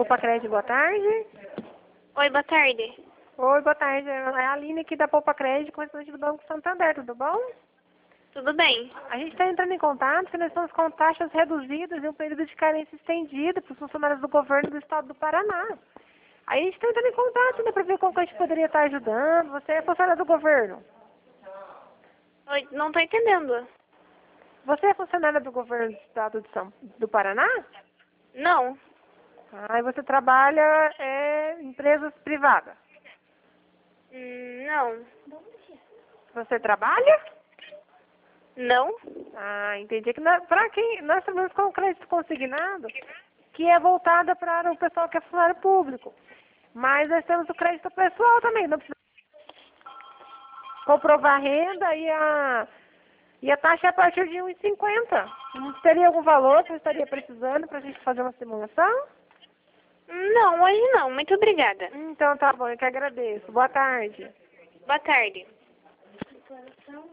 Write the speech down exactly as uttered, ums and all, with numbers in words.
Poupa Crédito, boa tarde. Oi, boa tarde. Oi, boa tarde. É a Aline aqui da Poupa Crédito, correspondente do Banco Santander, tudo bom? Tudo bem? A gente está entrando em contato porque nós estamos com taxas reduzidas e um período de carência estendido para os funcionários do governo do estado do Paraná. Aí a gente está entrando em contato, né, para ver como que a gente poderia estar ajudando. Você é funcionário do governo? Oi, não tô entendendo. Você é funcionária do governo do estado de São, do Paraná? Não. Ah, e você trabalha é, em empresas privadas? Hum, não. Você trabalha? Não? Ah, entendi. Que para quem nós trabalhamos com crédito consignado, que é voltada para o pessoal que é funcionário público. Mas nós temos o crédito pessoal também, não precisa comprovar a renda e a, e a taxa é a partir de um e cinquenta. Teria algum valor que você estaria precisando para a gente fazer uma simulação? Não, hoje não. Muito obrigada. Então tá bom, eu que agradeço. Boa tarde. Boa tarde.